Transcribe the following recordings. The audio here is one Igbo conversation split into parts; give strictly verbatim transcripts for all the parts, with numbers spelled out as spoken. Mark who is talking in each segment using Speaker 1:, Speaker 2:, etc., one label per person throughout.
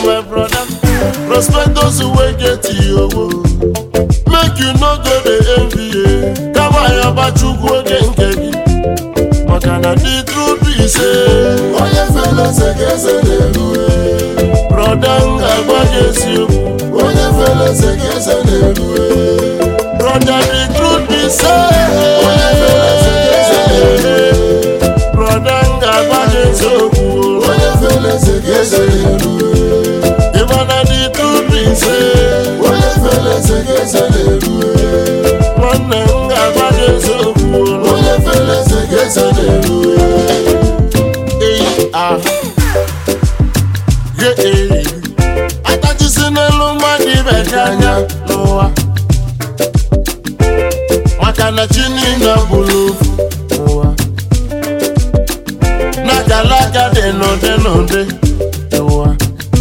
Speaker 1: my brother. Respect those who will get you. Make you no go the envy. Come on, about you go again. What can I do truth be say?
Speaker 2: Oh, yeah, fellas, I guess I do.
Speaker 1: Brother, I guess you.
Speaker 2: Oh, yeah, fellas, I guess I do.
Speaker 1: Brother, the truth be say.
Speaker 2: Oh, yeah, fellas, I guess I do.
Speaker 1: Brother, I guess you.
Speaker 2: Oh, yeah, fellas, I guess I do.
Speaker 1: Even the truth be say.
Speaker 2: Oh, yeah, fellas, I guess I do.
Speaker 1: One thing I guess you.
Speaker 2: Oh, yeah, fellas, I guess I do.
Speaker 1: Hey, ah. Yeah, hey. I thought you seen a lumber di bedanya loa. Makana chini na bulufu loa. Nakalaga de no de no de loa.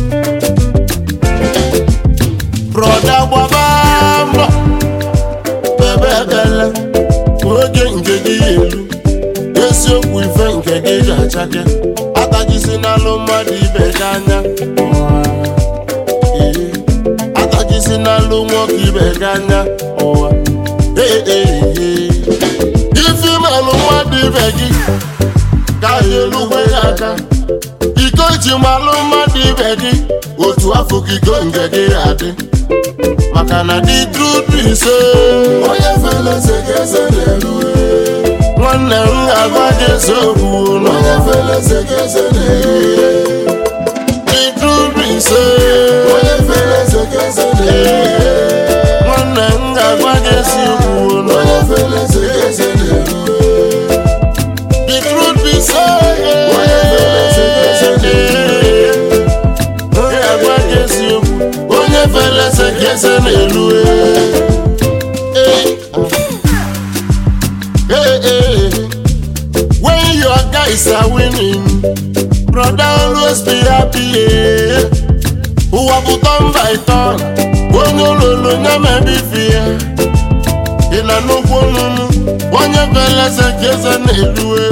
Speaker 1: Brother wabamba bebe bele oge ngegi elu. Esi okwu ife nke gị ga-achake. Atajisi n'alụ mmadụ ibe gị anya. Atajisi n'alụ nwoke ibe gị anya. Ife malụ mmadụ ibe gị ka ya elugwe ya aka. Iko iji malụ mmadụ ibe gị otu afọ ka iko nke gị adị. Maka na the truth be say.
Speaker 2: Onye fele sekese n'elu.
Speaker 1: Nwanne m ga-agwa gị eziokwu nọ.
Speaker 2: Onye fele sekese n'elu.
Speaker 1: The truth be say.
Speaker 2: Onye fele sekese n'elu.
Speaker 1: Nwanne m ga-agwa gị eziokwu nọ.
Speaker 2: Onye fele sekese n'elu.
Speaker 1: The truth be say.
Speaker 2: Onye fele sekese n'elu.
Speaker 1: Onye ga-agwa gị eziokwu. Onye fele sekese n'elu. Hey, hey, when your guys are winning, brother, always be happy. Yeah. Who have done by turn? When you lose, you may be fear. In a no one, when you feel as a kiss and a do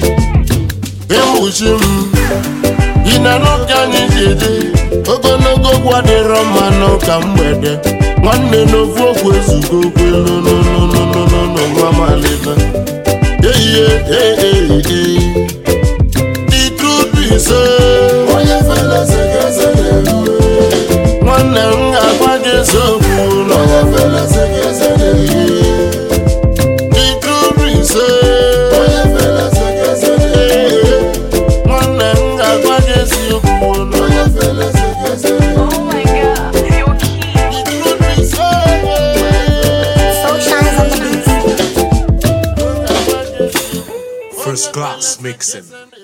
Speaker 1: it. In a no can you go no go what the Roman no come with it. One day no folk will go, no, no, no, no, no, no, no, mama live. Yeah, yeah, yeah, yeah, yeah. The truth be so.
Speaker 2: Onye fele sekese n'elu.
Speaker 1: One day I want to so cool.
Speaker 2: Onye fele sekese n'elu.
Speaker 1: The truth be so.
Speaker 2: Onye fele sekese n'elu.
Speaker 1: One day I want to so cool.
Speaker 2: Onye fele sekese n'elu.
Speaker 3: Oh my God, you're cute.
Speaker 1: The truth be so.
Speaker 3: So shines on the beat.
Speaker 4: First class mixing.